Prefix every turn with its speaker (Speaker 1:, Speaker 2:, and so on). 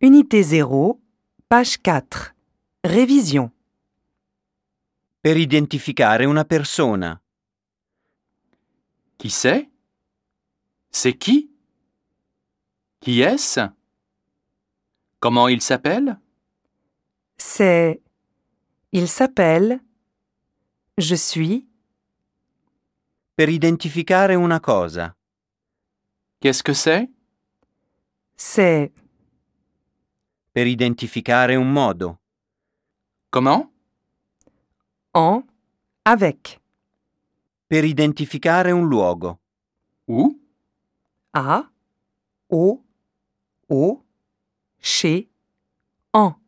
Speaker 1: Unité 0, page 4. Révision.
Speaker 2: Per identificare una persona.
Speaker 3: Qui c'est? C'est qui? Qui est-ce? Comment il s'appelle?
Speaker 1: C'est. Il s'appelle. Je suis.
Speaker 2: Per identificare una cosa.
Speaker 3: Qu'est-ce que c'est?
Speaker 1: C'est.
Speaker 2: Per identificare un modo.
Speaker 3: Comment?
Speaker 1: En. Avec.
Speaker 2: Per identificare un luogo.
Speaker 3: Où?
Speaker 1: À. Au. Chez. En.